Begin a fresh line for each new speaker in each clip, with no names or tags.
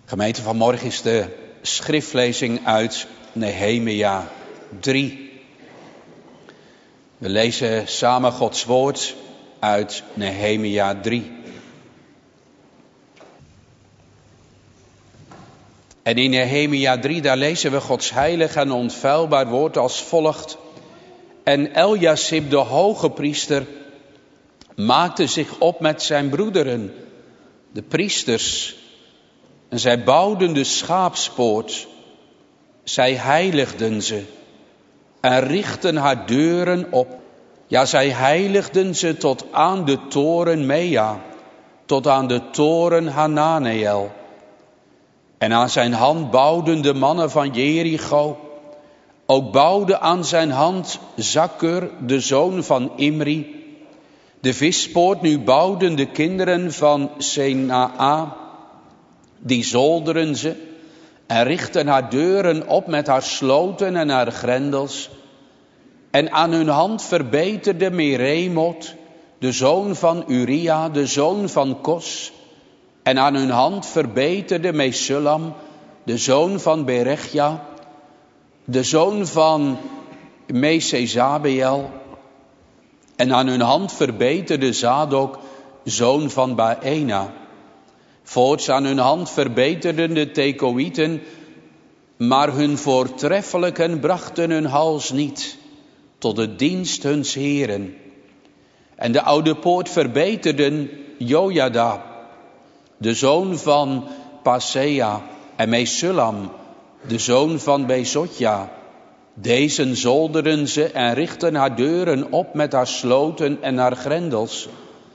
Gemeente, vanmorgen is de schriftlezing uit Nehemia 3. We lezen samen Gods woord uit Nehemia 3. En in Nehemia 3, daar lezen we Gods heilig en onfeilbaar woord als volgt. En Eljasib, de hoge priester, maakte zich op met zijn broederen, de priesters. En zij bouwden de schaapspoort. Zij heiligden ze en richtten haar deuren op. Ja, zij heiligden ze tot aan de toren Mea, tot aan de toren Hananeel. En aan zijn hand bouwden de mannen van Jericho. Ook bouwde aan zijn hand Zakur, de zoon van Imri. De vispoort nu bouwden de kinderen van Senaa. Die zolderen ze en richten haar deuren op met haar sloten en haar grendels. En aan hun hand verbeterde Meremot, de zoon van Uria, de zoon van Kos. En aan hun hand verbeterde Mesullam, de zoon van Berechja, de zoon van Mesezabeel. En aan hun hand verbeterde Zadok, zoon van Baena. Voorts aan hun hand verbeterden de Tekoïten, maar hun voortreffelijken brachten hun hals niet tot de dienst huns heren. En de oude poort verbeterden Jojada, de zoon van Pasea, en Mesullam, de zoon van Bezotja. Deze zolderen ze en richten haar deuren op met haar sloten en haar grendels.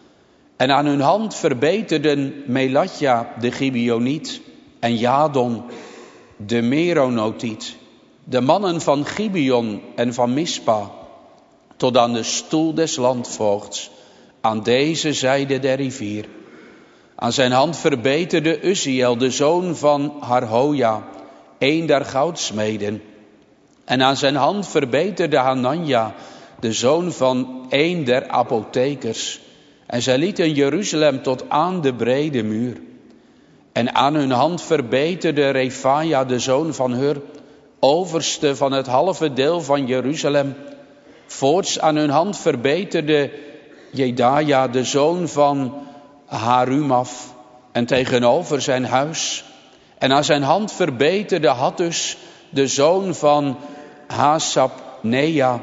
En aan hun hand verbeterden Melatja de Gibeoniet en Jadon de Meronotiet, de mannen van Gibeon en van Mispa, tot aan de stoel des landvoogds, aan deze zijde der rivier. Aan zijn hand verbeterde Uzziel, de zoon van Harhoja, een der goudsmeden. En aan zijn hand verbeterde Hananja, de zoon van een der apothekers. En zij lieten Jeruzalem tot aan de brede muur. En aan hun hand verbeterde Refaja, de zoon van Hur, overste van het halve deel van Jeruzalem. Voorts aan hun hand verbeterde Jedaja, de zoon van Harumaf, en tegenover zijn huis. En aan zijn hand verbeterde Hattus, de zoon van Hasabnea.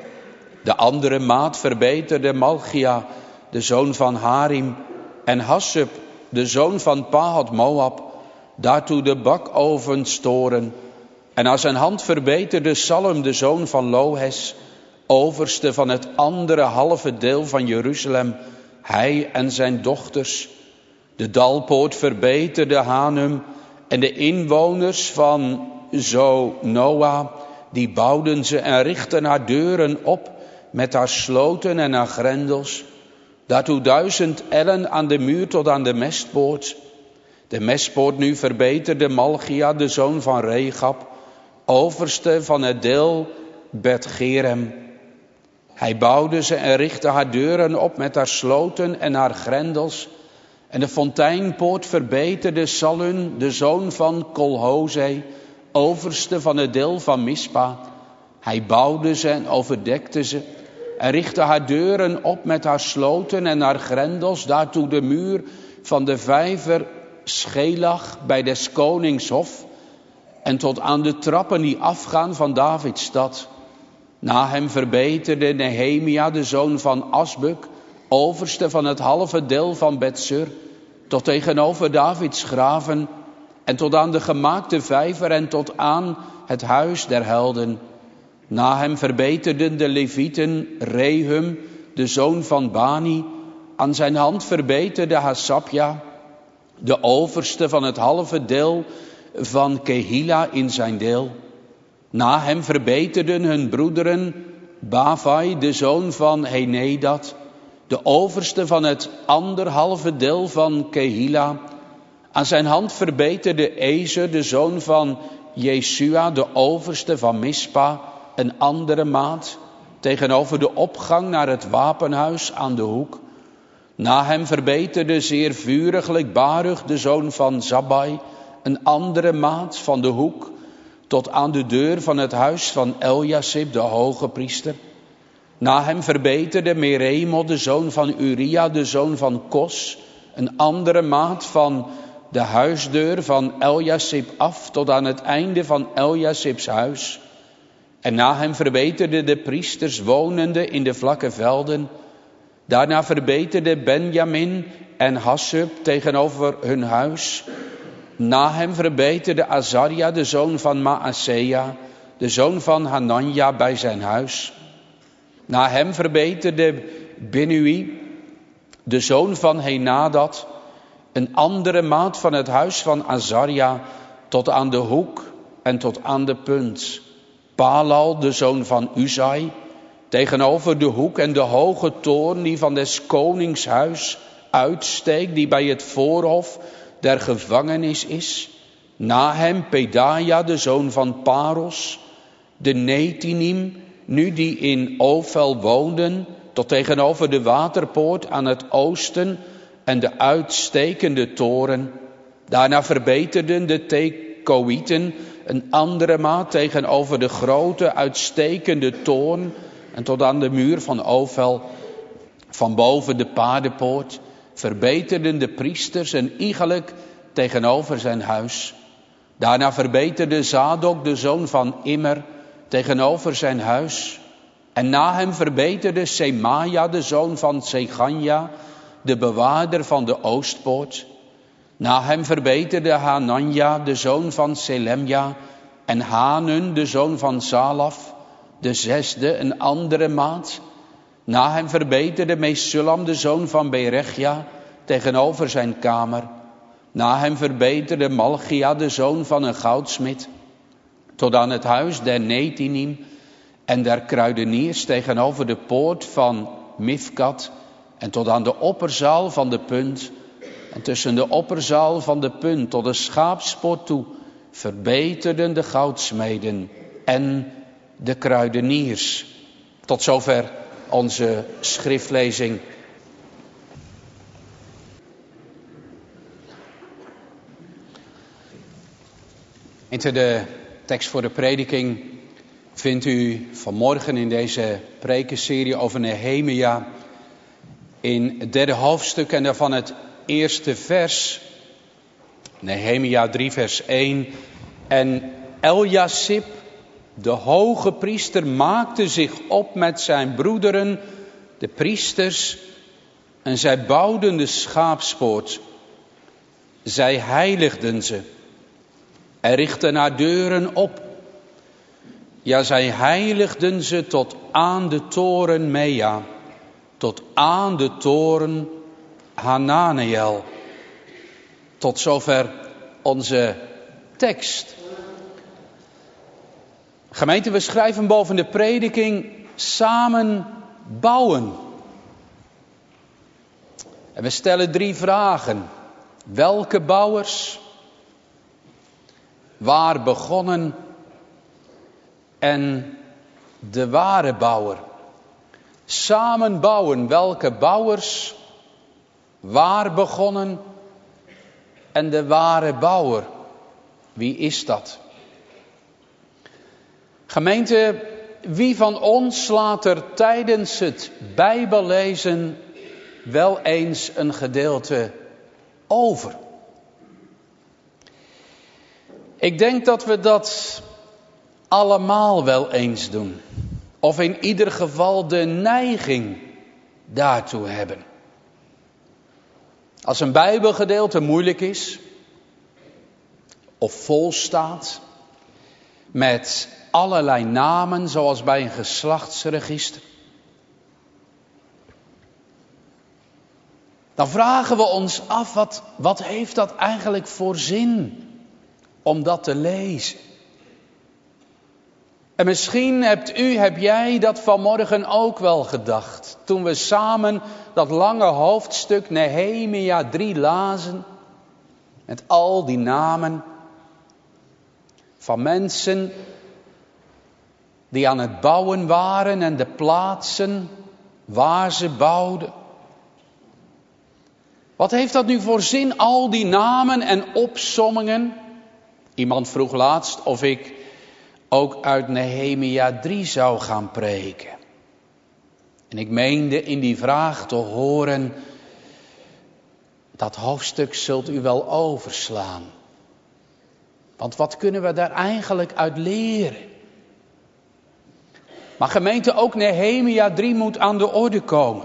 De andere maat verbeterde Malchia, de zoon van Harim, en Hassub, de zoon van Pahat Moab, daartoe de bakovenstoren. En aan zijn hand verbeterde Salum, de zoon van Lohes, overste van het andere halve deel van Jeruzalem, hij en zijn dochters. De dalpoort verbeterde Hanum en de inwoners van Zonoa, die bouwden ze en richtten haar deuren op met haar sloten en haar grendels. Daartoe 1000 ellen aan de muur tot aan de mestpoort. De mestpoort nu verbeterde Malchia, de zoon van Regab, overste van het deel Bet-Gerem. Hij bouwde ze en richtte haar deuren op met haar sloten en haar grendels. En de fonteinpoort verbeterde Salun, de zoon van Kolhoze, overste van het deel van Mispa. Hij bouwde ze en overdekte ze en richtte haar deuren op met haar sloten en haar grendels. Daartoe de muur van de vijver Schelach bij des konings hof en tot aan de trappen die afgaan van Davids stad. Na hem verbeterde Nehemia, de zoon van Asbuk, overste van het halve deel van Betsur, tot tegenover Davids graven en tot aan de gemaakte vijver en tot aan het huis der helden. Na hem verbeterden de Levieten Rehum, de zoon van Bani. Aan zijn hand verbeterde Hasabja, de overste van het halve deel van Kehila in zijn deel. Na hem verbeterden hun broederen Bavai, de zoon van Henedad, de overste van het anderhalve deel van Kehila. Aan zijn hand verbeterde Ezer, de zoon van Jesua, de overste van Mispa, een andere maat, tegenover de opgang naar het wapenhuis aan de hoek. Na hem verbeterde zeer vuriglijk Baruch, de zoon van Zabbai, een andere maat van de hoek tot aan de deur van het huis van Eljasib, de hoge priester. Na hem verbeterde Meremot, de zoon van Uria, de zoon van Kos, een andere maat van de huisdeur van Eljasib af tot aan het einde van Eljasibs huis. En na hem verbeterden de priesters wonende in de vlakke velden. Daarna verbeterde Benjamin en Hassub tegenover hun huis. Na hem verbeterde Azaria, de zoon van Maasea, de zoon van Hananja, bij zijn huis. Na hem verbeterde Binui, de zoon van Henadad, een andere maat van het huis van Azaria, tot aan de hoek en tot aan de punt. Palal, de zoon van Uzai, tegenover de hoek en de hoge toorn die van des konings huis uitsteekt, die bij het voorhof der gevangenis is. Na hem Pedaja, de zoon van Paros, de Netinim, nu die in Ofel woonden, tot tegenover de waterpoort aan het oosten en de uitstekende toren. Daarna verbeterden de Tekoïten een andere maat tegenover de grote uitstekende toorn en tot aan de muur van Ofel. Van boven de paardenpoort verbeterden de priesters een iegelijk tegenover zijn huis. Daarna verbeterde Zadok, de zoon van Immer, tegenover zijn huis. En na hem verbeterde Semaja, de zoon van Seganja, de bewaarder van de oostpoort. Na hem verbeterde Hananja, de zoon van Selemja, en Hanun, de zoon van Salaf, de zesde, een andere maat. Na hem verbeterde Mesullam, de zoon van Berechja, tegenover zijn kamer. Na hem verbeterde Malchia, de zoon van een goudsmid, tot aan het huis der Netinim en der kruideniers tegenover de poort van Mifkat en tot aan de opperzaal van de punt. En tussen de opperzaal van de punt tot de schaapspoort toe verbeterden de goudsmeden en de kruideniers. Tot zover onze schriftlezing. De tekst voor de prediking vindt u vanmorgen in deze prekenserie over Nehemia in het 3e hoofdstuk en daarvan het eerste vers. Nehemia 3 vers 1. En Eljasib, de hoge priester, maakte zich op met zijn broederen, de priesters, en zij bouwden de schaapspoort. Zij heiligden ze en richtten haar deuren op. Ja, zij heiligden ze tot aan de toren Mea, tot aan de toren Hananeel. Tot zover onze tekst. Gemeente, we schrijven boven de prediking samen bouwen. En we stellen 3 vragen. Welke bouwers? Waar begonnen? En de ware bouwer. Samen bouwen. Welke bouwers? Waar begonnen? En de ware bouwer. Wie is dat? Gemeente, wie van ons laat er tijdens het Bijbellezen wel eens een gedeelte over? Ik denk dat we dat allemaal wel eens doen. Of in ieder geval de neiging daartoe hebben. Als een Bijbelgedeelte moeilijk is, of vol staat, met allerlei namen, zoals bij een geslachtsregister, dan vragen we ons af, wat heeft dat eigenlijk voor zin om dat te lezen? En misschien heb jij dat vanmorgen ook wel gedacht, toen we samen dat lange hoofdstuk Nehemia 3 lazen, met al die namen van mensen die aan het bouwen waren en de plaatsen waar ze bouwden. Wat heeft dat nu voor zin, al die namen en opsommingen? Iemand vroeg laatst of ik ook uit Nehemia 3 zou gaan preken. En ik meende in die vraag te horen, dat hoofdstuk zult u wel overslaan. Want wat kunnen we daar eigenlijk uit leren? Maar gemeente, ook Nehemia 3 moet aan de orde komen.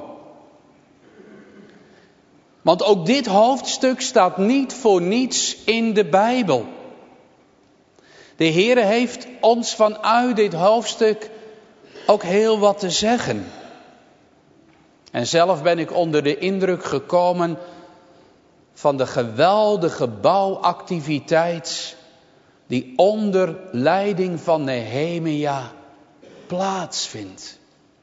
Want ook dit hoofdstuk staat niet voor niets in de Bijbel. De Heere heeft ons vanuit dit hoofdstuk ook heel wat te zeggen. En zelf ben ik onder de indruk gekomen van de geweldige bouwactiviteit die onder leiding van Nehemia plaatsvindt.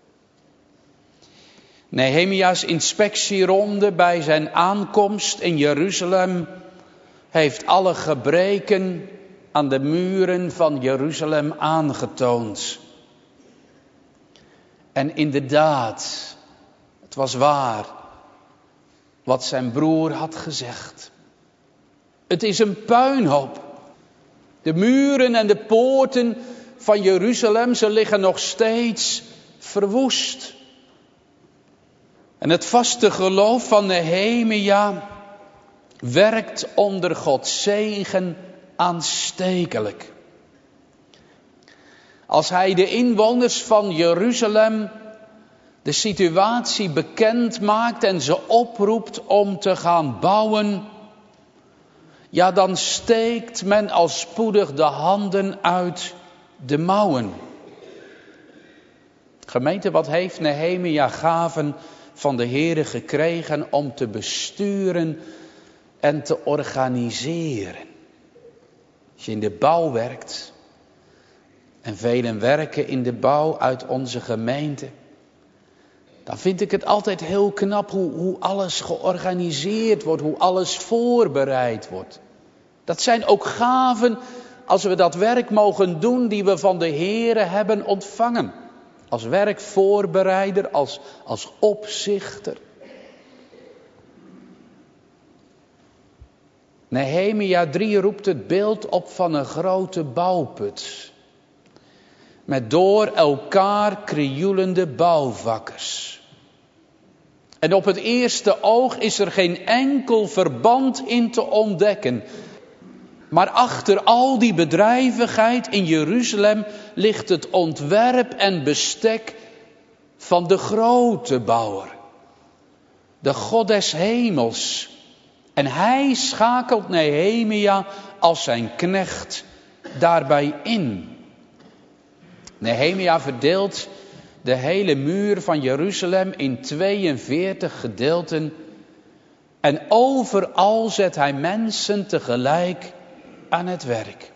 Nehemia's inspectieronde bij zijn aankomst in Jeruzalem heeft alle gebreken aan de muren van Jeruzalem aangetoond. En inderdaad, het was waar wat zijn broer had gezegd. Het is een puinhoop. De muren en de poorten van Jeruzalem, ze liggen nog steeds verwoest. En het vaste geloof van Nehemia werkt onder Gods zegen aanstekelijk. Als hij de inwoners van Jeruzalem de situatie bekend maakt en ze oproept om te gaan bouwen, ja, dan steekt men al spoedig de handen uit de mouwen. Gemeente, wat heeft Nehemia gaven van de Heere gekregen om te besturen en te organiseren? Als je in de bouw werkt, en velen werken in de bouw uit onze gemeente, dan vind ik het altijd heel knap hoe alles georganiseerd wordt, hoe alles voorbereid wordt. Dat zijn ook gaven als we dat werk mogen doen die we van de Heere hebben ontvangen. Als werkvoorbereider, als opzichter. Nehemia 3 roept het beeld op van een grote bouwput. Met door elkaar krioelende bouwvakkers. En op het eerste oog is er geen enkel verband in te ontdekken. Maar achter al die bedrijvigheid in Jeruzalem ligt het ontwerp en bestek van de grote bouwer. De God des hemels. En hij schakelt Nehemia als zijn knecht daarbij in. Nehemia verdeelt de hele muur van Jeruzalem in 42 gedeelten. En overal zet hij mensen tegelijk aan het werk.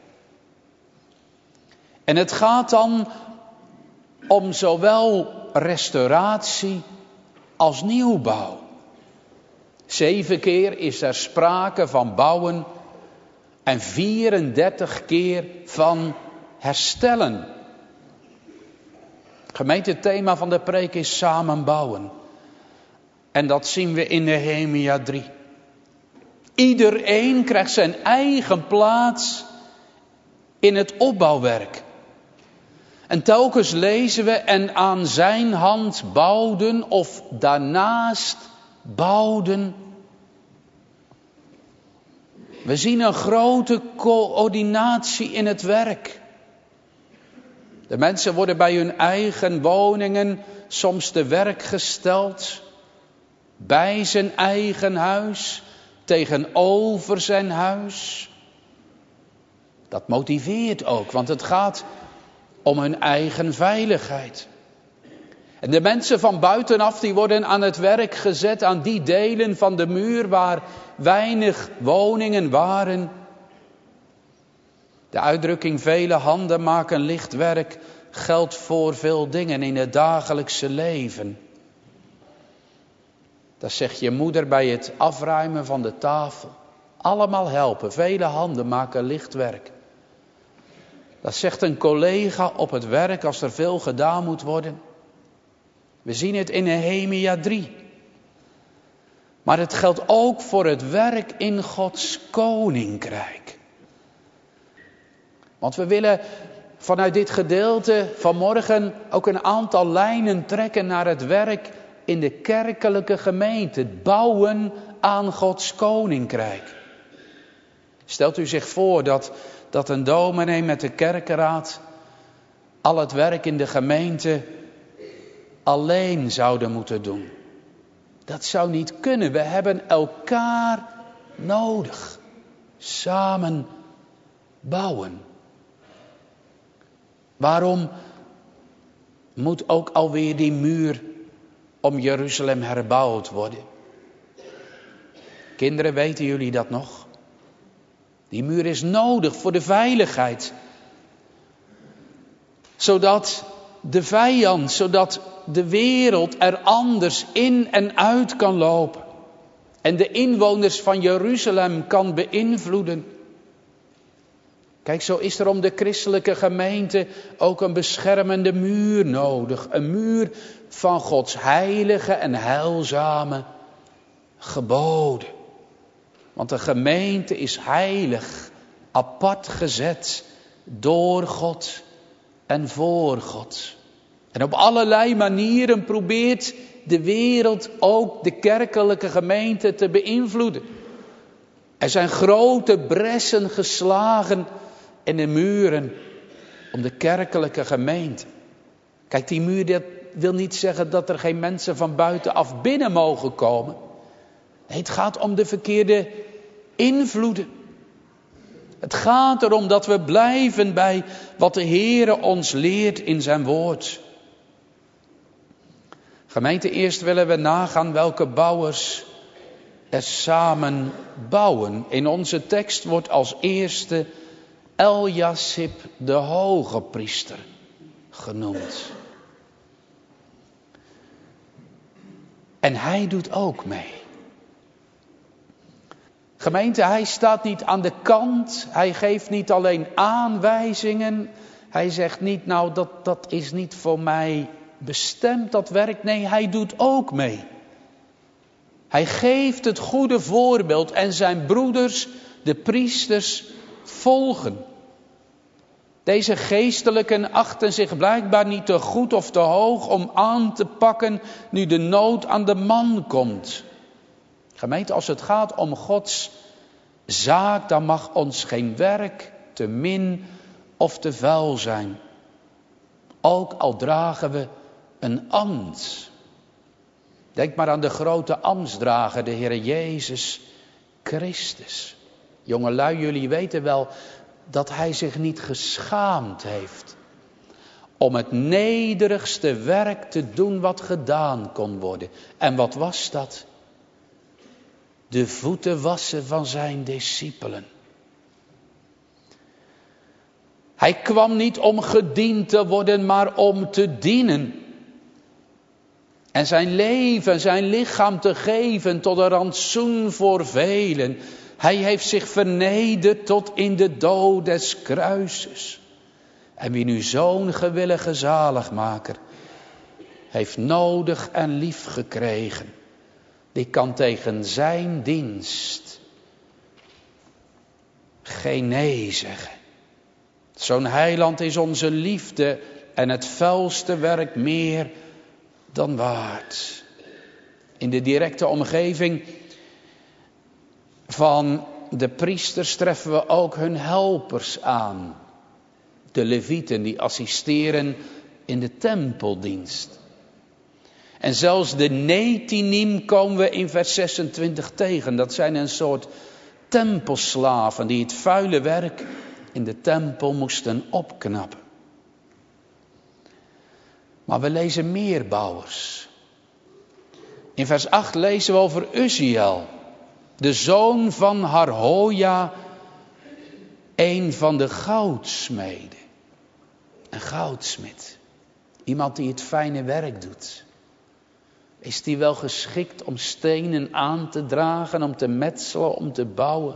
En het gaat dan om zowel restauratie als nieuwbouw. 7 keer is er sprake van bouwen en 34 keer van herstellen. Gemeente, het thema van de preek is samenbouwen. En dat zien we in Nehemia 3. Iedereen krijgt zijn eigen plaats in het opbouwwerk. En telkens lezen we en aan zijn hand bouwden of daarnaast bouwden. We zien een grote coördinatie in het werk. De mensen worden bij hun eigen woningen soms te werk gesteld. Bij zijn eigen huis, tegenover zijn huis. Dat motiveert ook, want het gaat om hun eigen veiligheid. En de mensen van buitenaf die worden aan het werk gezet aan die delen van de muur waar weinig woningen waren. De uitdrukking vele handen maken licht werk geldt voor veel dingen in het dagelijkse leven. Dat zegt je moeder bij het afruimen van de tafel. Allemaal helpen, vele handen maken licht werk. Dat zegt een collega op het werk als er veel gedaan moet worden. We zien het in Nehemia 3. Maar het geldt ook voor het werk in Gods koninkrijk. Want we willen vanuit dit gedeelte vanmorgen ook een aantal lijnen trekken naar het werk in de kerkelijke gemeente. Het bouwen aan Gods koninkrijk. Stelt u zich voor dat een dominee met de kerkenraad al het werk in de gemeente alleen zouden moeten doen. Dat zou niet kunnen. We hebben elkaar nodig. Samen bouwen. Waarom moet ook alweer die muur om Jeruzalem herbouwd worden? Kinderen, weten jullie dat nog? Die muur is nodig voor de veiligheid. Zodat de vijand, zodat de wereld er anders in en uit kan lopen. En de inwoners van Jeruzalem kan beïnvloeden. Kijk, zo is er om de christelijke gemeente ook een beschermende muur nodig. Een muur van Gods heilige en heilzame geboden. Want de gemeente is heilig, apart gezet door God en voor God. En op allerlei manieren probeert de wereld ook de kerkelijke gemeente te beïnvloeden. Er zijn grote bressen geslagen in de muren om de kerkelijke gemeente. Kijk, die muur, dat wil niet zeggen dat er geen mensen van buitenaf binnen mogen komen. Nee, het gaat om de verkeerde invloeden. Het gaat erom dat we blijven bij wat de Heere ons leert in zijn woord. Gemeente, eerst willen we nagaan welke bouwers er samen bouwen. In onze tekst wordt als eerste Eljasib de hoge priester genoemd. En hij doet ook mee. Gemeente, hij staat niet aan de kant. Hij geeft niet alleen aanwijzingen. Hij zegt niet, nou dat is niet voor mij bestemd, dat werk. Nee, hij doet ook mee. Hij geeft het goede voorbeeld en zijn broeders, de priesters, volgen. Deze geestelijken achten zich blijkbaar niet te goed of te hoog om aan te pakken nu de nood aan de man komt. Gemeente, als het gaat om Gods zaak, dan mag ons geen werk te min of te vuil zijn. Ook al dragen we een ambt. Denk maar aan de grote ambtsdrager, de Heer Jezus Christus. Jongelui, jullie weten wel dat hij zich niet geschaamd heeft om het nederigste werk te doen wat gedaan kon worden. En wat was dat? De voeten wassen van zijn discipelen. Hij kwam niet om gediend te worden, maar om te dienen. En zijn leven, zijn lichaam te geven tot een rantsoen voor velen. Hij heeft zich vernederd tot in de dood des kruises. En wie nu zo'n gewillige zaligmaker heeft nodig en lief gekregen, die kan tegen zijn dienst geen nee zeggen. Zo'n heiland is onze liefde en het vuilste werk meer dan waard. In de directe omgeving van de priesters treffen we ook hun helpers aan. De levieten die assisteren in de tempeldienst. En zelfs de netinim komen we in vers 26 tegen. Dat zijn een soort tempelslaven die het vuile werk in de tempel moesten opknappen. Maar we lezen meer bouwers. In vers 8 lezen we over Uzziel, de zoon van Harhoja, een van de goudsmeden. Een goudsmid. Iemand die het fijne werk doet. Is die wel geschikt om stenen aan te dragen, om te metselen, om te bouwen?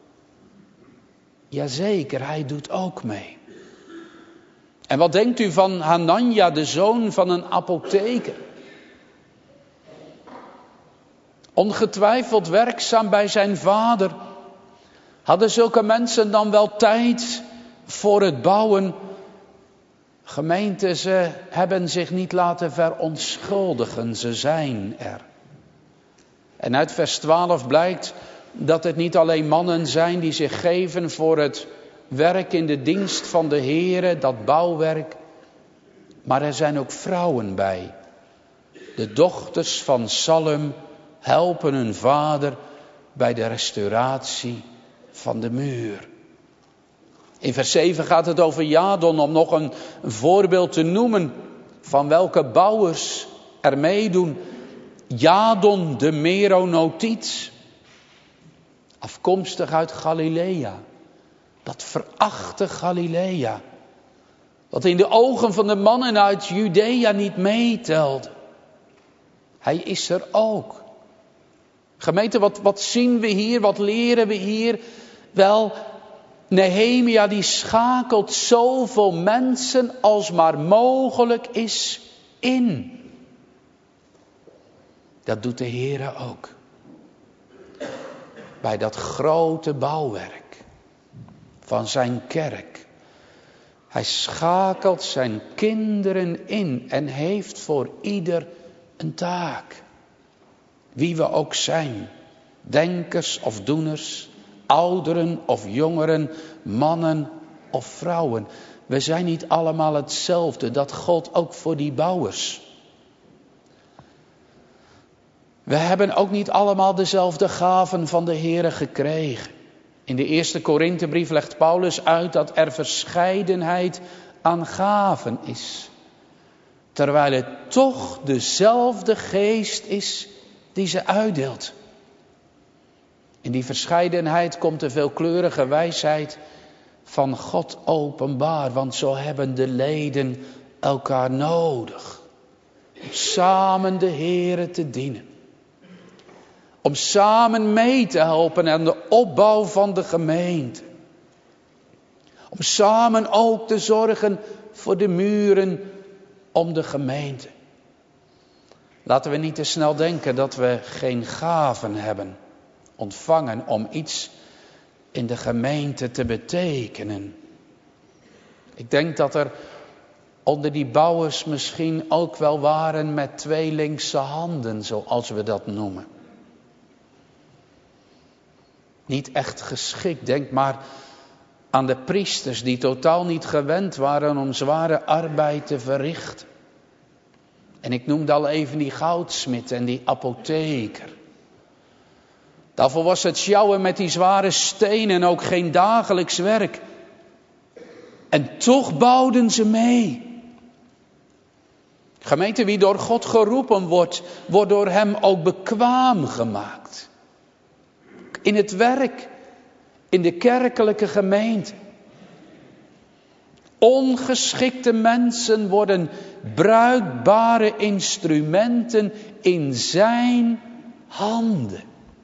Jazeker, hij doet ook mee. En wat denkt u van Hanania, de zoon van een apotheker? Ongetwijfeld werkzaam bij zijn vader. Hadden zulke mensen dan wel tijd voor het bouwen. Gemeente, ze hebben zich niet laten verontschuldigen, ze zijn er. En uit vers 12 blijkt dat het niet alleen mannen zijn die zich geven voor het werk in de dienst van de Heere, dat bouwwerk. Maar er zijn ook vrouwen bij. De dochters van Salum helpen hun vader bij de restauratie van de muur. In vers 7 gaat het over Jadon, om nog een voorbeeld te noemen van welke bouwers er meedoen. Jadon de Meronotiet, afkomstig uit Galilea. Dat verachte Galilea, wat in de ogen van de mannen uit Judea niet meetelde. Hij is er ook. Gemeente, wat zien we hier, wat leren we hier? Wel, Nehemia die schakelt zoveel mensen als maar mogelijk is in. Dat doet de Heere ook. Bij dat grote bouwwerk van zijn kerk. Hij schakelt zijn kinderen in en heeft voor ieder een taak. Wie we ook zijn. Denkers of doeners. Ouderen of jongeren. Mannen of vrouwen. We zijn niet allemaal hetzelfde. Dat geldt ook voor die bouwers. We hebben ook niet allemaal dezelfde gaven van de Heere gekregen. In de eerste Korinthebrief legt Paulus uit dat er verscheidenheid aan gaven is. Terwijl het toch dezelfde geest is die ze uitdeelt. In die verscheidenheid komt de veelkleurige wijsheid van God openbaar. Want zo hebben de leden elkaar nodig. Om samen de Heere te dienen. Om samen mee te helpen aan de opbouw van de gemeente. Om samen ook te zorgen voor de muren om de gemeente. Laten we niet te snel denken dat we geen gaven hebben ontvangen om iets in de gemeente te betekenen. Ik denk dat er onder die bouwers misschien ook wel waren met twee linkse handen, zoals we dat noemen. Niet echt geschikt. Denk maar aan de priesters die totaal niet gewend waren om zware arbeid te verrichten. En ik noemde al even die goudsmid en die apotheker. Daarvoor was het sjouwen met die zware stenen ook geen dagelijks werk. En toch bouwden ze mee. Gemeente, wie door God geroepen wordt, wordt door hem ook bekwaam gemaakt. In het werk, in de kerkelijke gemeente. Ongeschikte mensen worden bruikbare instrumenten in zijn handen.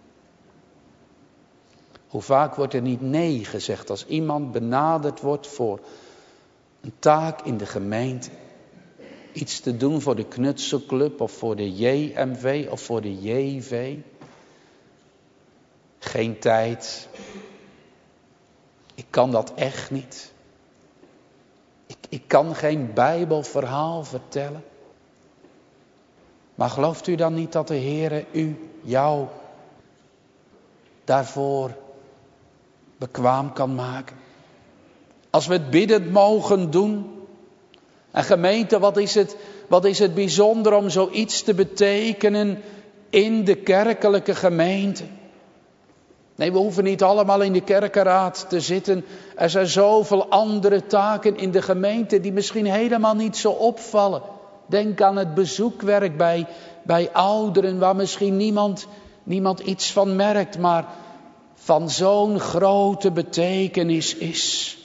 Hoe vaak wordt er niet nee gezegd als iemand benaderd wordt voor een taak in de gemeente. Iets te doen voor de knutselclub of voor de JMV of voor de JV. Geen tijd. Ik kan dat echt niet. Ik kan geen Bijbelverhaal vertellen. Maar gelooft u dan niet dat de Heere jou daarvoor bekwaam kan maken? Als we het biddend mogen doen. En gemeente, wat is het bijzonder om zoiets te betekenen in de kerkelijke gemeente? Nee, we hoeven niet allemaal in de kerkenraad te zitten. Er zijn zoveel andere taken in de gemeente die misschien helemaal niet zo opvallen. Denk aan het bezoekwerk bij ouderen waar misschien niemand iets van merkt, maar van zo'n grote betekenis is.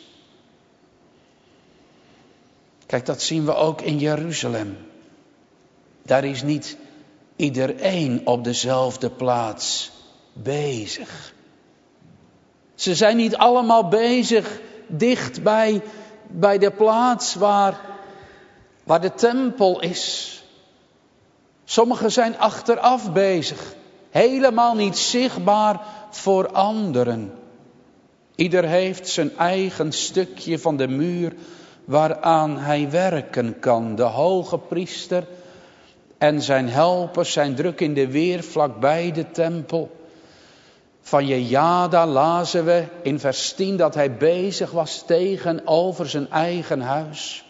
Kijk, dat zien we ook in Jeruzalem. Daar is niet iedereen op dezelfde plaats bezig. Ze zijn niet allemaal bezig dicht bij de plaats waar de tempel is. Sommigen zijn achteraf bezig. Helemaal niet zichtbaar voor anderen. Ieder heeft zijn eigen stukje van de muur waaraan hij werken kan. De hoge priester en zijn helpers zijn druk in de weer vlakbij de tempel. Van Jejada lazen we in vers 10 dat hij bezig was tegenover zijn eigen huis.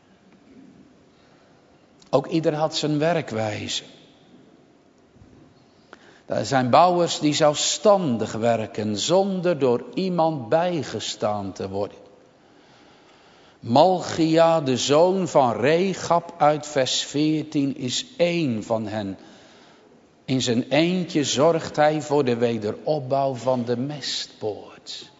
Ook ieder had zijn werkwijze. Er zijn bouwers die zelfstandig werken zonder door iemand bijgestaan te worden. Malchia, de zoon van Regab uit vers 14, is één van hen. In zijn eentje zorgt hij voor de wederopbouw van de mestpoort.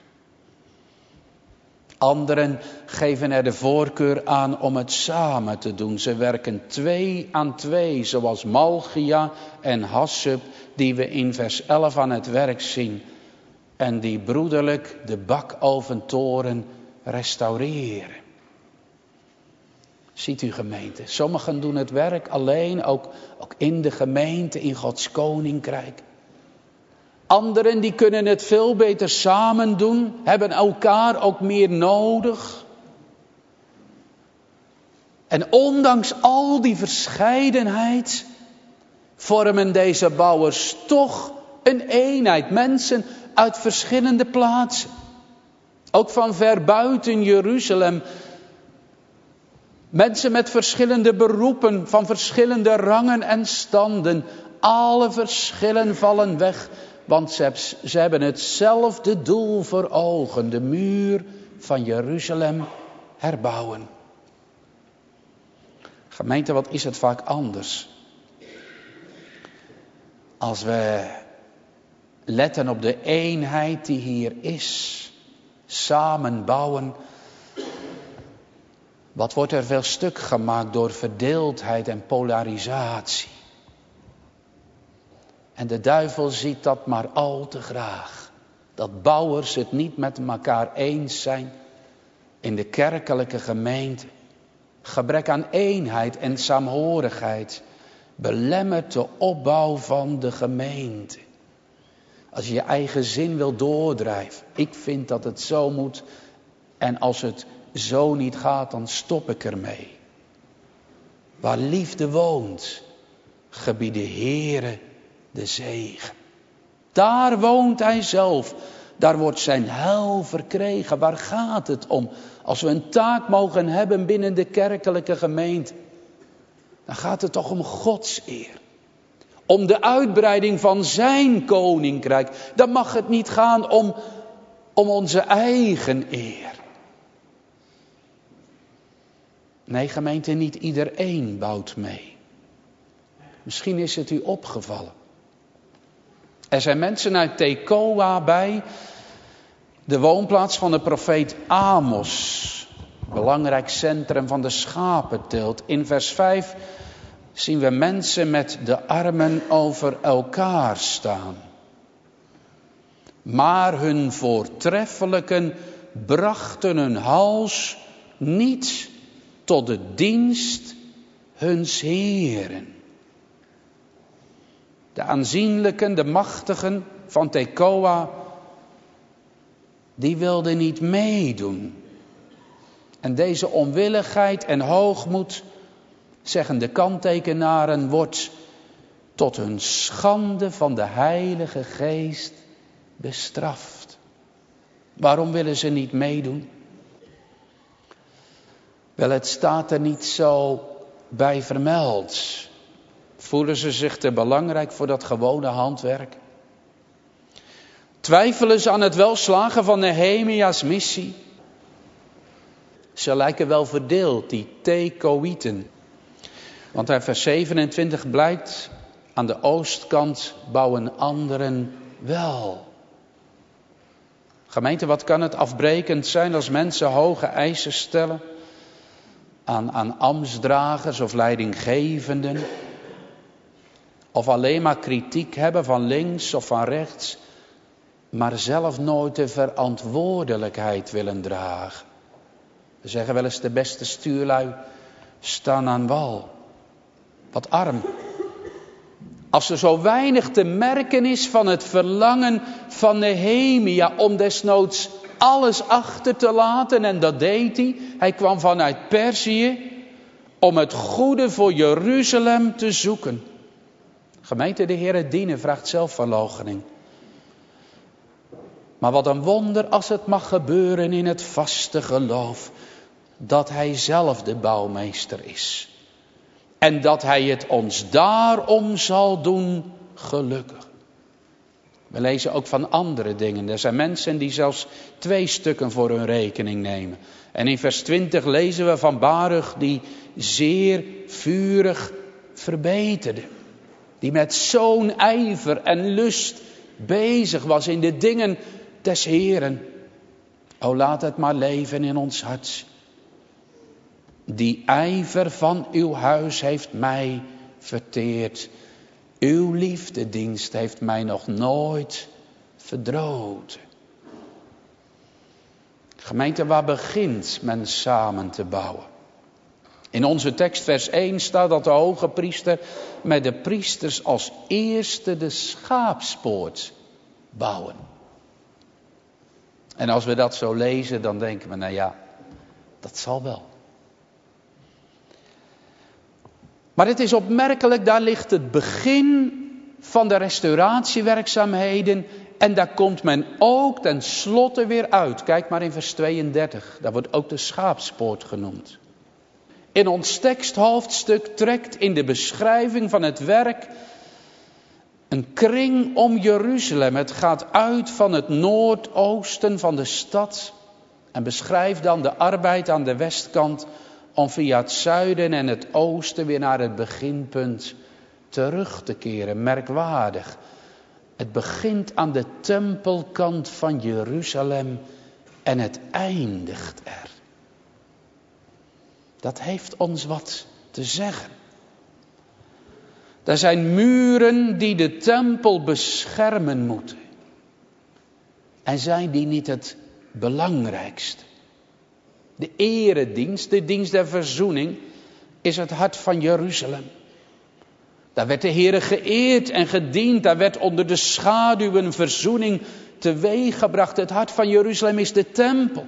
Anderen geven er de voorkeur aan om het samen te doen. Ze werken 2 aan 2, zoals Malchia en Hassub, die we in vers 11 aan het werk zien. En die broederlijk de bakoventoren restaureren. Ziet u gemeente, sommigen doen het werk alleen, ook in de gemeente, in Gods koninkrijk. Anderen die kunnen het veel beter samen doen, hebben elkaar ook meer nodig. En ondanks al die verscheidenheid vormen deze bouwers toch een eenheid. Mensen uit verschillende plaatsen. Ook van ver buiten Jeruzalem. Mensen met verschillende beroepen, van verschillende rangen en standen. Alle verschillen vallen weg, want ze hebben hetzelfde doel voor ogen. De muur van Jeruzalem herbouwen. Gemeente, wat is het vaak anders? Als we letten op de eenheid die hier is. Samen bouwen. Wat wordt er veel stuk gemaakt door verdeeldheid en polarisatie. En de duivel ziet dat maar al te graag. Dat bouwers het niet met elkaar eens zijn. In de kerkelijke gemeente. Gebrek aan eenheid en saamhorigheid belemmert de opbouw van de gemeente. Als je je eigen zin wil doordrijven. Ik vind dat het zo moet. En als het zo niet gaat, dan stop ik ermee. Waar liefde woont, gebiedt de Heere de zegen. Daar woont hij zelf. Daar wordt zijn heil verkregen. Waar gaat het om? Als we een taak mogen hebben binnen de kerkelijke gemeente. Dan gaat het toch om Gods eer. Om de uitbreiding van zijn koninkrijk. Dan mag het niet gaan om onze eigen eer. Nee, gemeente, niet iedereen bouwt mee. Misschien is het u opgevallen. Er zijn mensen uit Tekoa bij, de woonplaats van de profeet Amos. Belangrijk centrum van de schapenteelt. In vers 5 zien we mensen met de armen over elkaar staan. Maar hun voortreffelijken brachten hun hals niet tot de dienst huns Heeren. De aanzienlijken, de machtigen van Tekoa, die wilden niet meedoen. En deze onwilligheid en hoogmoed, zeggen de kanttekenaren, wordt tot hun schande van de Heilige Geest bestraft. Waarom willen ze niet meedoen? Wel, het staat er niet zo bij vermeld. Voelen ze zich te belangrijk voor dat gewone handwerk? Twijfelen ze aan het welslagen van Nehemia's missie? Ze lijken wel verdeeld, die Tekoïten. Want uit vers 27 blijkt, aan de oostkant bouwen anderen wel. Gemeente, wat kan het afbrekend zijn als mensen hoge eisen stellen aan ambtsdragers of leidinggevenden. Of alleen maar kritiek hebben van links of van rechts, maar zelf nooit de verantwoordelijkheid willen dragen. We zeggen wel eens, de beste stuurlui staan aan wal. Wat arm. Als er zo weinig te merken is van het verlangen van Nehemia om desnoods alles achter te laten, en dat deed hij. Hij kwam vanuit Perzië om het goede voor Jeruzalem te zoeken. Gemeente, de Heere dienen vraagt zelfverloochening. Maar wat een wonder als het mag gebeuren in het vaste geloof dat Hij zelf de bouwmeester is. En dat Hij het ons daarom zal doen gelukkig. We lezen ook van andere dingen. Er zijn mensen die zelfs 2 stukken voor hun rekening nemen. En in vers 20 lezen we van Baruch die zeer vurig verbeterde. Die met zo'n ijver en lust bezig was in de dingen des Heeren. O, laat het maar leven in ons hart. Die ijver van uw huis heeft mij verteerd. Uw liefdedienst heeft mij nog nooit verdroten. Gemeente, waar begint men samen te bouwen? In onze tekst vers 1 staat dat de hoge priester met de priesters als eerste de schaapspoort bouwen. En als we dat zo lezen, dan denken we, nou ja, dat zal wel. Maar het is opmerkelijk, daar ligt het begin van de restauratiewerkzaamheden. En daar komt men ook tenslotte weer uit. Kijk maar in vers 32, daar wordt ook de schaapspoort genoemd. In ons teksthoofdstuk trekt in de beschrijving van het werk een kring om Jeruzalem. Het gaat uit van het noordoosten van de stad en beschrijft dan de arbeid aan de westkant om via het zuiden en het oosten weer naar het beginpunt terug te keren. Merkwaardig. Het begint aan de tempelkant van Jeruzalem en het eindigt er. Dat heeft ons wat te zeggen. Er zijn muren die de tempel beschermen moeten. En zijn die niet het belangrijkste? De eredienst, de dienst der verzoening, is het hart van Jeruzalem. Daar werd de Heere geëerd en gediend. Daar werd onder de schaduw een verzoening teweeggebracht. Het hart van Jeruzalem is de tempel.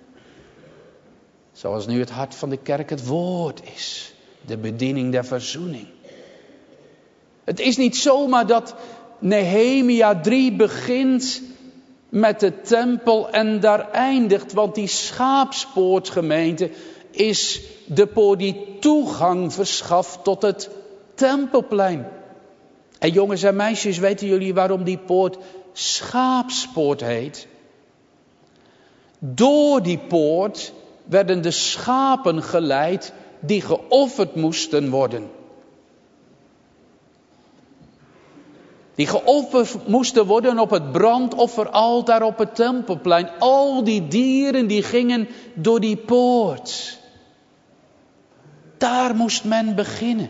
Zoals nu het hart van de kerk het woord is. De bediening der verzoening. Het is niet zomaar dat Nehemia 3 begint met de tempel en daar eindigt. Want die schaapspoortgemeente is de poort die toegang verschaft tot het tempelplein. En jongens en meisjes, weten jullie waarom die poort schaapspoort heet? Door die poort werden de schapen geleid die geofferd moesten worden. Die geofferd moesten worden op het brandofferaltaar op het tempelplein. Al die dieren die gingen door die poort. Daar moest men beginnen.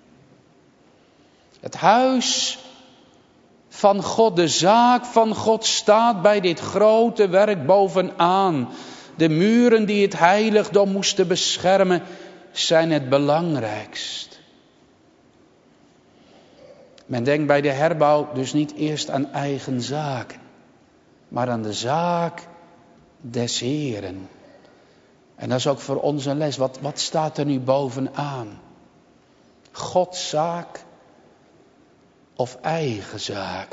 Het huis van God, de zaak van God staat bij dit grote werk bovenaan. De muren die het heiligdom moesten beschermen zijn het belangrijkst. Men denkt bij de herbouw dus niet eerst aan eigen zaken, maar aan de zaak des Heeren. En dat is ook voor ons een les. Wat staat er nu bovenaan? Gods zaak of eigen zaken?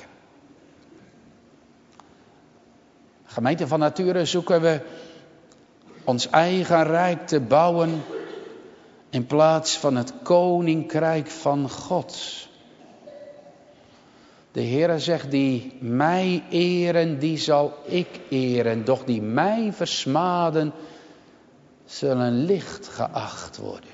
Gemeente, van nature zoeken we ons eigen rijk te bouwen in plaats van het koninkrijk van God. De Heere zegt, die mij eren, die zal ik eren. Doch die mij versmaden, zullen licht geacht worden.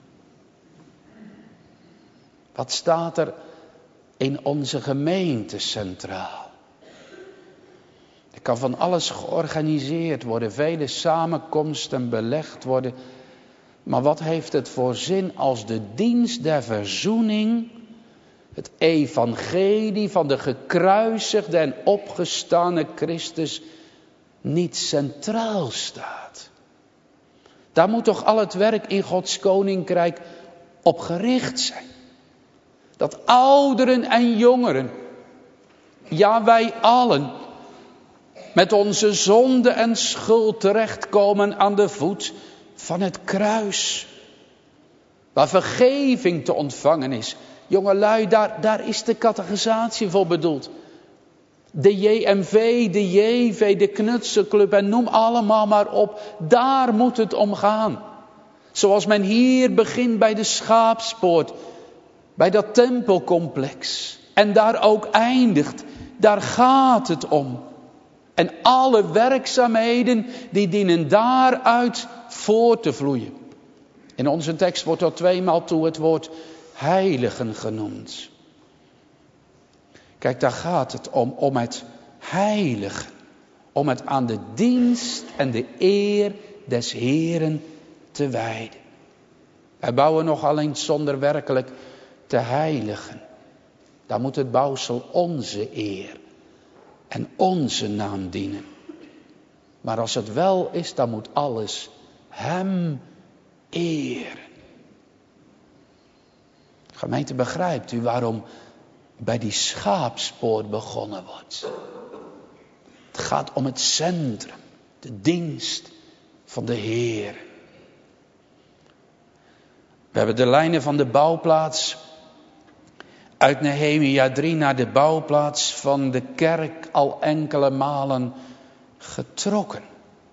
Wat staat er in onze gemeente centraal? Er kan van alles georganiseerd worden, vele samenkomsten belegd worden. Maar wat heeft het voor zin als de dienst der verzoening, het evangelie van de gekruisigde en opgestane Christus, niet centraal staat? Daar moet toch al het werk in Gods koninkrijk op gericht zijn. Dat ouderen en jongeren, ja wij allen, met onze zonde en schuld terechtkomen aan de voet van het kruis. Waar vergeving te ontvangen is. Jongelui, daar is de catechisatie voor bedoeld. De JMV, de JV, de Knutselclub en noem allemaal maar op. Daar moet het om gaan. Zoals men hier begint bij de Schaapspoort. Bij dat tempelcomplex. En daar ook eindigt. Daar gaat het om. En alle werkzaamheden die dienen daaruit voort te vloeien. In onze tekst wordt tot 2 maal toe het woord heiligen genoemd. Kijk, daar gaat het om het heiligen. Om het aan de dienst en de eer des Heeren te wijden. Wij bouwen nogal eens zonder werkelijk te heiligen. Dan moet het bouwsel onze eer en onze naam dienen. Maar als het wel is, dan moet alles hem eren. Gemeente, begrijpt u waarom bij die Schaapspoort begonnen wordt? Het gaat om het centrum, de dienst van de Heer. We hebben de lijnen van de bouwplaats uit Nehemia 3 naar de bouwplaats van de kerk al enkele malen getrokken.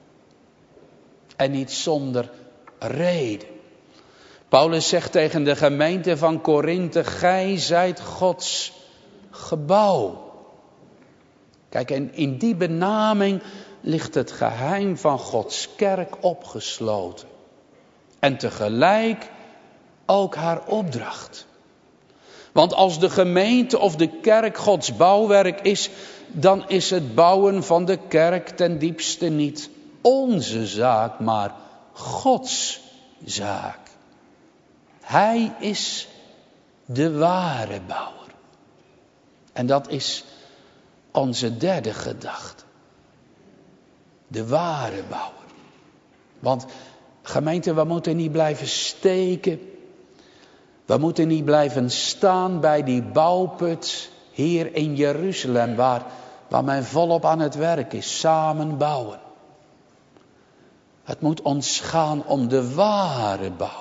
En niet zonder reden. Paulus zegt tegen de gemeente van Korinthe: gij zijt Gods gebouw. Kijk, en in die benaming ligt het geheim van Gods kerk opgesloten. En tegelijk ook haar opdracht. Want als de gemeente of de kerk Gods bouwwerk is, dan is het bouwen van de kerk ten diepste niet onze zaak, maar Gods zaak. Hij is de ware bouwer. En dat is onze derde gedachte. De ware bouwer. Want gemeente, we moeten niet blijven steken. We moeten niet blijven staan bij die bouwput hier in Jeruzalem, waar men volop aan het werk is, samen bouwen. Het moet ons gaan om de ware bouwer.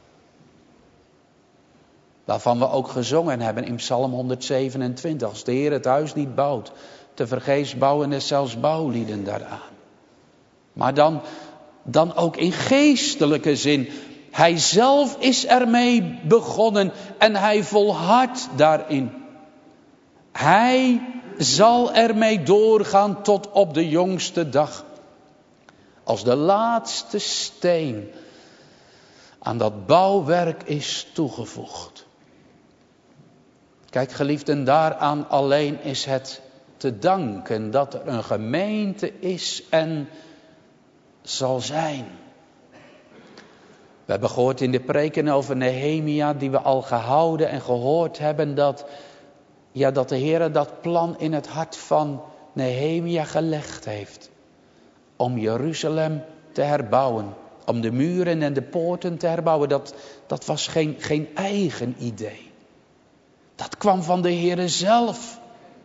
Waarvan we ook gezongen hebben in Psalm 127. Als de Heer het huis niet bouwt, tevergeefs bouwen er zelfs bouwlieden daaraan. Maar dan ook in geestelijke zin. Hij zelf is ermee begonnen en hij volhardt daarin. Hij zal ermee doorgaan tot op de jongste dag. Als de laatste steen aan dat bouwwerk is toegevoegd. Kijk, geliefden, daaraan alleen is het te danken dat er een gemeente is en zal zijn. We hebben gehoord in de preken over Nehemia die we al gehouden en gehoord hebben dat de Heer dat plan in het hart van Nehemia gelegd heeft. Om Jeruzalem te herbouwen. Om de muren en de poorten te herbouwen. Dat was geen eigen idee. Dat kwam van de Heer zelf.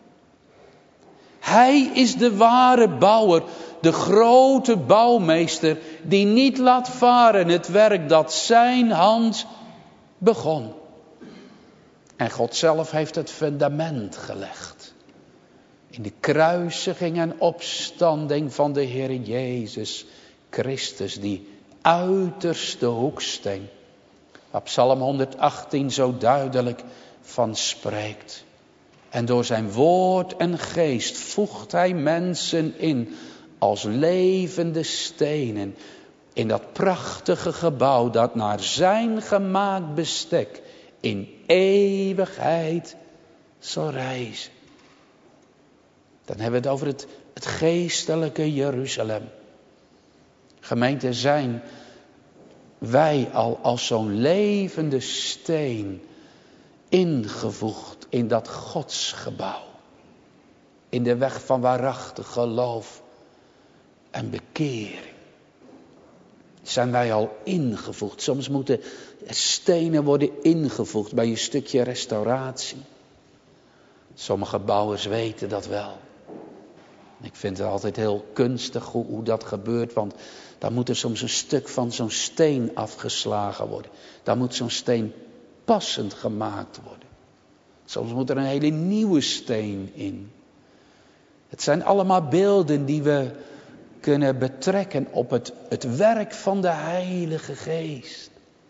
Hij is de ware bouwer. De grote bouwmeester die niet laat varen het werk dat zijn hand begon. En God zelf heeft het fundament gelegd. In de kruisiging en opstanding van de Heer Jezus Christus. Die uiterste hoeksteen. Waar Psalm 118 zo duidelijk van spreekt. En door zijn woord en geest voegt hij mensen in als levende stenen. In dat prachtige gebouw dat naar zijn gemaakt bestek in eeuwigheid zal reizen. Dan hebben we het over het geestelijke Jeruzalem. Gemeente, zijn wij al als zo'n levende steen ingevoegd in dat godsgebouw. In de weg van waarachtig geloof en bekering. zijn wij al ingevoegd. Soms moeten stenen worden ingevoegd bij een stukje restauratie. Sommige bouwers weten dat wel. Ik vind het altijd heel kunstig hoe dat gebeurt, want dan moet er soms een stuk van zo'n steen afgeslagen worden. Dan moet zo'n steen passend gemaakt worden. Soms moet er een hele nieuwe steen in. Het zijn allemaal beelden die we kunnen betrekken op het werk van de Heilige Geest.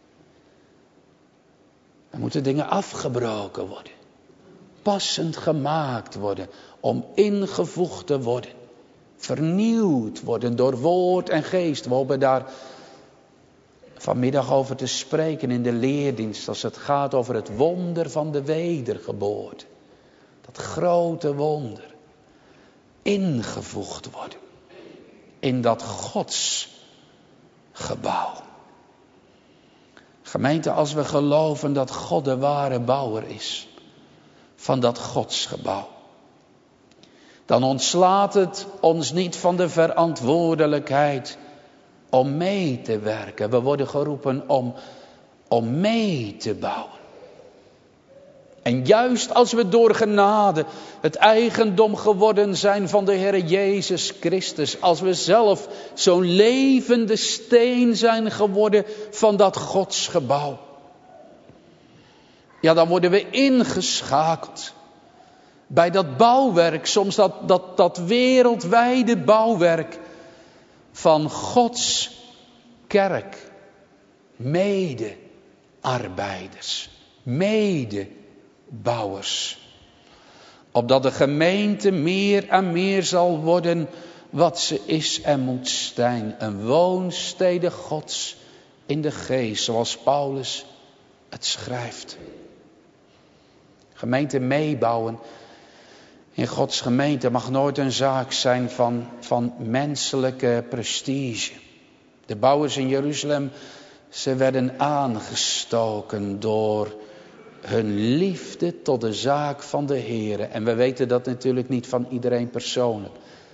Er moeten dingen afgebroken worden. Passend gemaakt worden. Om ingevoegd te worden. Vernieuwd worden door woord en geest. We hopen daar vanmiddag over te spreken in de leerdienst. Als het gaat over het wonder van de wedergeboorte. Dat grote wonder. Ingevoegd worden. In dat godsgebouw. Gemeente, als we geloven dat God de ware bouwer is. Van dat godsgebouw. Dan ontslaat het ons niet van de verantwoordelijkheid om mee te werken. We worden geroepen om mee te bouwen. En juist als we door genade het eigendom geworden zijn van de Heer Jezus Christus. Als we zelf zo'n levende steen zijn geworden van dat godsgebouw. Ja, dan worden we ingeschakeld. Bij dat bouwwerk, soms dat wereldwijde bouwwerk van Gods kerk. Mede-arbeiders, mede-bouwers. Opdat de gemeente meer en meer zal worden wat ze is en moet zijn. Een woonstede Gods in de geest, zoals Paulus het schrijft. Gemeente meebouwen in Gods gemeente mag nooit een zaak zijn van menselijke prestige. De bouwers in Jeruzalem, ze werden aangestoken door hun liefde tot de zaak van de Heer. En we weten dat natuurlijk niet van iedereen persoonlijk.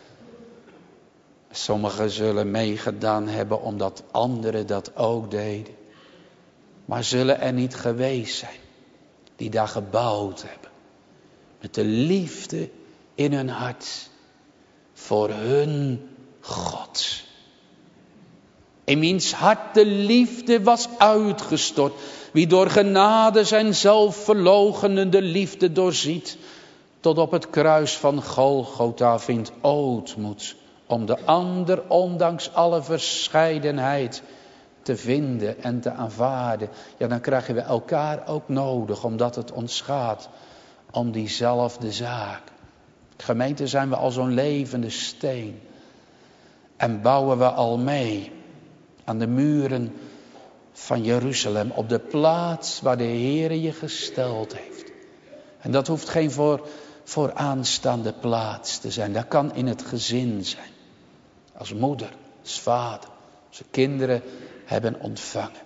Sommigen zullen meegedaan hebben omdat anderen dat ook deden. Maar zullen er niet geweest zijn die daar gebouwd hebben. Met de liefde in hun hart voor hun God. In wiens hart de liefde was uitgestort. Wie door genade zijn zelfverloochenende liefde doorziet. Tot op het kruis van Golgotha vindt ootmoed. Om de ander ondanks alle verscheidenheid te vinden en te aanvaarden. Ja, dan krijgen we elkaar ook nodig. Omdat het ons gaat om diezelfde zaak. Gemeente, zijn we al zo'n levende steen. En bouwen we al mee aan de muren van Jeruzalem. Op de plaats waar de Heer je gesteld heeft. En dat hoeft geen vooraanstaande plaats te zijn. Dat kan in het gezin zijn. Als moeder, als vader. Als we kinderen hebben ontvangen.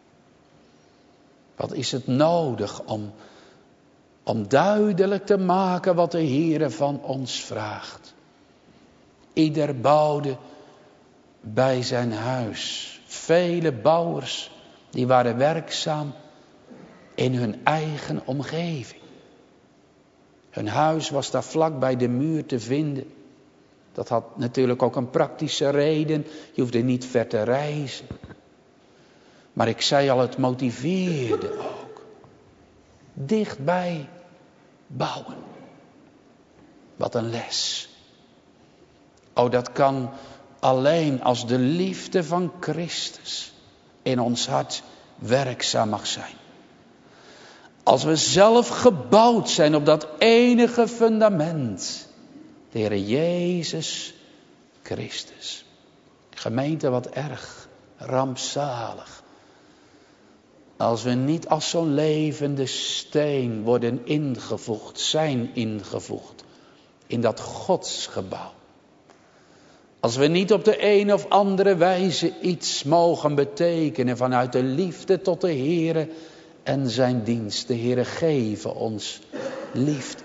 Wat is het nodig om duidelijk te maken wat de Heer van ons vraagt. Ieder bouwde bij zijn huis. Vele bouwers die waren werkzaam in hun eigen omgeving. Hun huis was daar vlak bij de muur te vinden. Dat had natuurlijk ook een praktische reden. Je hoefde niet ver te reizen. Maar ik zei al, het motiveerde ook. Dichtbij bouwen. Wat een les. Oh, dat kan alleen als de liefde van Christus in ons hart werkzaam mag zijn. Als we zelf gebouwd zijn op dat enige fundament. De Heer Jezus Christus. Gemeente, wat erg. Rampzalig. Als we niet als zo'n levende steen worden ingevoegd. Zijn ingevoegd. In dat godsgebouw. Als we niet op de een of andere wijze iets mogen betekenen. Vanuit de liefde tot de Heer en zijn dienst. De Heer geven ons liefde.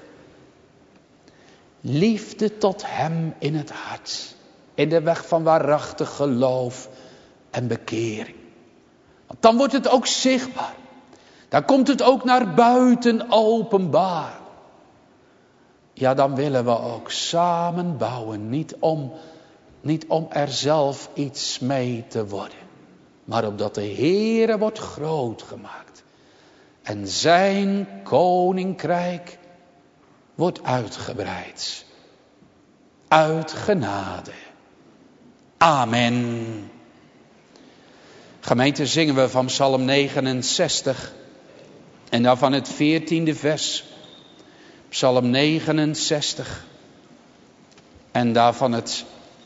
Liefde tot hem in het hart. In de weg van waarachtig geloof en bekering. Want dan wordt het ook zichtbaar. Dan komt het ook naar buiten openbaar. Ja, dan willen we ook samen bouwen. Niet om er zelf iets mee te worden. Maar opdat de Heere wordt groot gemaakt. En zijn koninkrijk wordt uitgebreid. Uit genade. Amen. Gemeente, zingen we van Psalm 69. En daarvan het 14e vers. Psalm 69. En daarvan het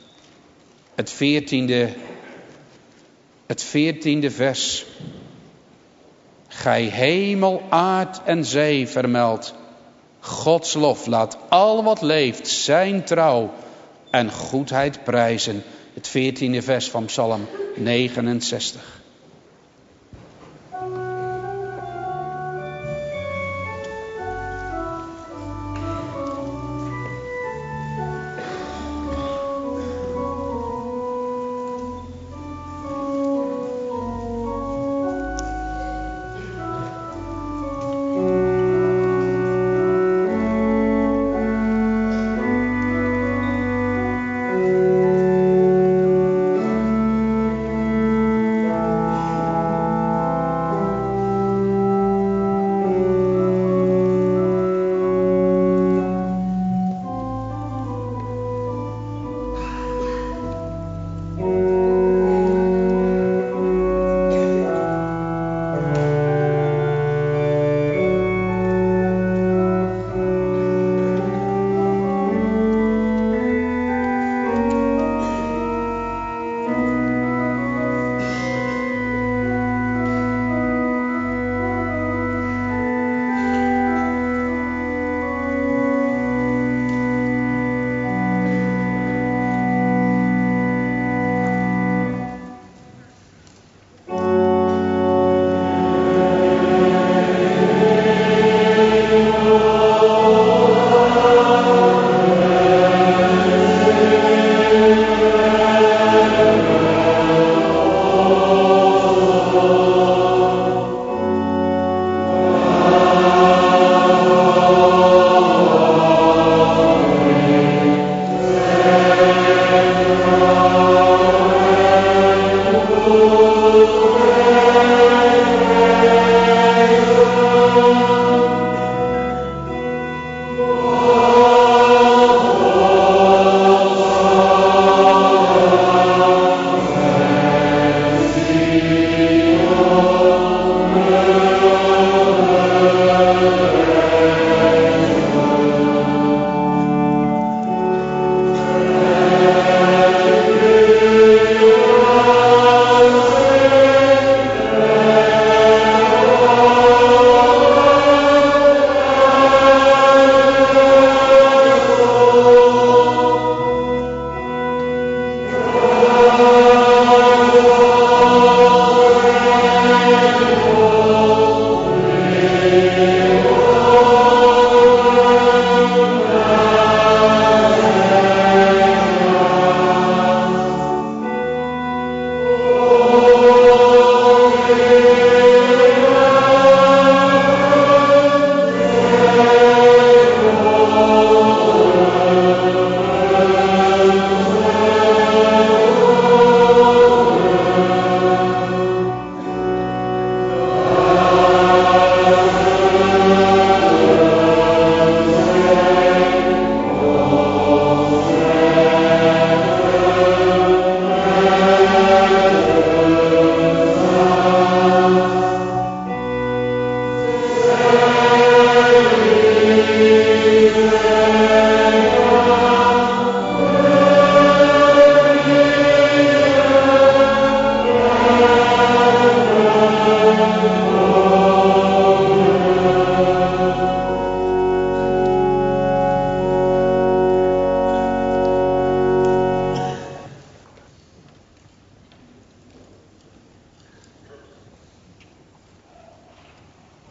14e vers. Gij hemel, aard en zee vermeld. Gods lof laat al wat leeft zijn trouw en goedheid prijzen. Het 14e vers van Psalm 69.